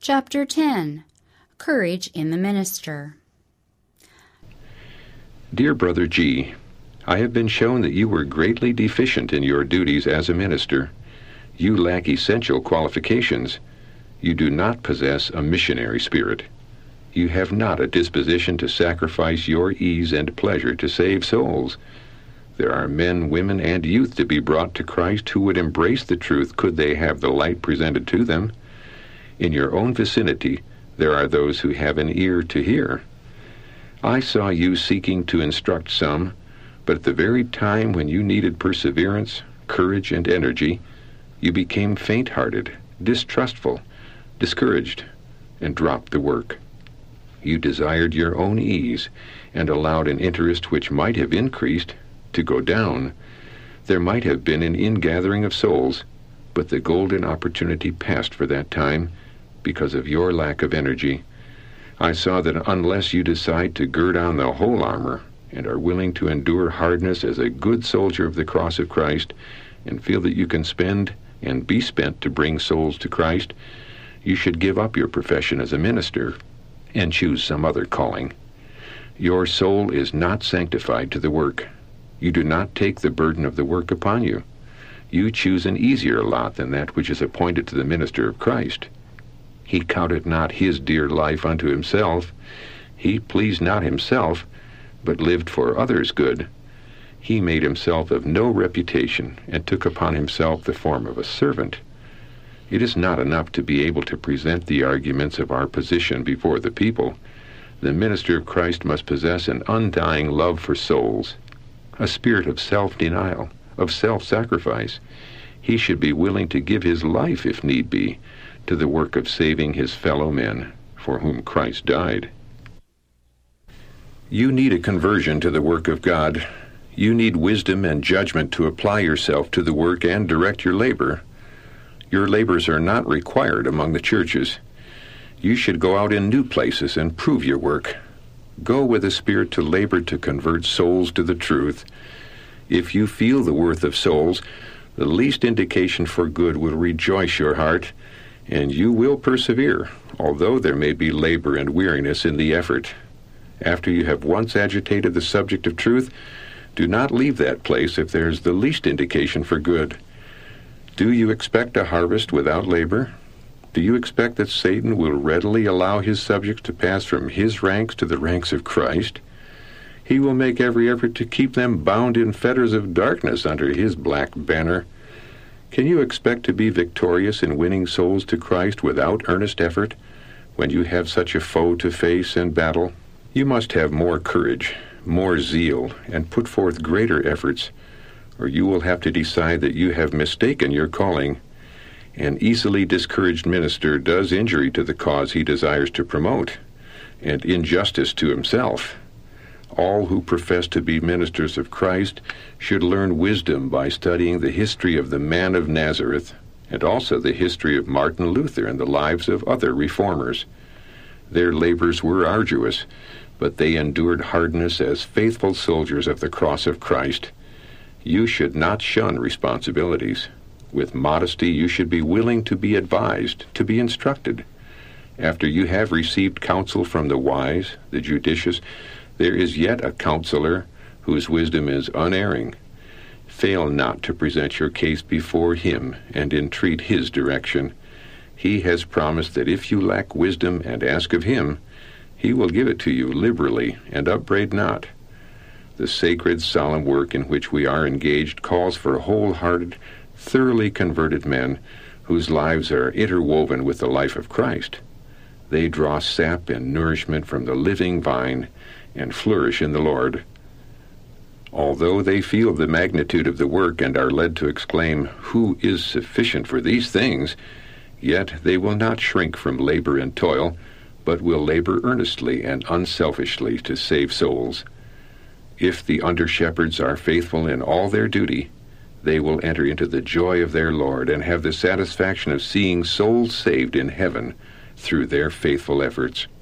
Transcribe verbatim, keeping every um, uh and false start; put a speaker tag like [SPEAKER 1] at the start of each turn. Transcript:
[SPEAKER 1] Chapter ten. Courage in the Minister.
[SPEAKER 2] Dear Brother G., I have been shown that you were greatly deficient in your duties as a minister. You lack essential qualifications. You do not possess a missionary spirit. You have not a disposition to sacrifice your ease and pleasure to save souls. There are men, women, and youth to be brought to Christ who would embrace the truth could they have the light presented to them. In your own vicinity, there are those who have an ear to hear. I saw you seeking to instruct some, but at the very time when you needed perseverance, courage, and energy, you became faint-hearted, distrustful, discouraged, and dropped the work. You desired your own ease and allowed an interest which might have increased to go down. There might have been an ingathering of souls, but the golden opportunity passed for that time because of your lack of energy. I saw that unless you decide to gird on the whole armor and are willing to endure hardness as a good soldier of the cross of Christ and feel that you can spend and be spent to bring souls to Christ, you should give up your profession as a minister and choose some other calling. Your soul is not sanctified to the work. You do not take the burden of the work upon you. You choose an easier lot than that which is appointed to the minister of Christ. He counted not his dear life unto himself. He pleased not himself, but lived for others' good. He made himself of no reputation, and took upon himself the form of a servant. It is not enough to be able to present the arguments of our position before the people. The minister of Christ must possess an undying love for souls, a spirit of self-denial, of self-sacrifice. He should be willing to give his life, if need be, to the work of saving his fellow men, for whom Christ died. You need a conversion to the work of God. You need wisdom and judgment to apply yourself to the work and direct your labor. Your labors are not required among the churches. You should go out in new places and prove your work. Go with a spirit to labor to convert souls to the truth. If you feel the worth of souls, the least indication for good will rejoice your heart, and you will persevere, although there may be labor and weariness in the effort. After you have once agitated the subject of truth, do not leave that place if there is the least indication for good. Do you expect a harvest without labor? Do you expect that Satan will readily allow his subjects to pass from his ranks to the ranks of Christ? He will make every effort to keep them bound in fetters of darkness under his black banner. Can you expect to be victorious in winning souls to Christ without earnest effort, when you have such a foe to face and battle? You must have more courage, more zeal, and put forth greater efforts, or you will have to decide that you have mistaken your calling. An easily discouraged minister does injury to the cause he desires to promote, and injustice to himself. All who profess to be ministers of Christ should learn wisdom by studying the history of the man of Nazareth, and also the history of Martin Luther and the lives of other reformers. Their labors were arduous, but they endured hardness as faithful soldiers of the cross of Christ. You should not shun responsibilities. With modesty, you should be willing to be advised, to be instructed. After you have received counsel from the wise, the judicious, there is yet a counselor whose wisdom is unerring. Fail not to present your case before him and entreat his direction. He has promised that if you lack wisdom and ask of him, he will give it to you liberally and upbraid not. The sacred, solemn work in which we are engaged calls for wholehearted, thoroughly converted men whose lives are interwoven with the life of Christ. They draw sap and nourishment from the living vine and flourish in the Lord. Although they feel the magnitude of the work and are led to exclaim, "Who is sufficient for these things?" yet they will not shrink from labor and toil, but will labor earnestly and unselfishly to save souls. If the under-shepherds are faithful in all their duty, they will enter into the joy of their Lord and have the satisfaction of seeing souls saved in heaven through their faithful efforts.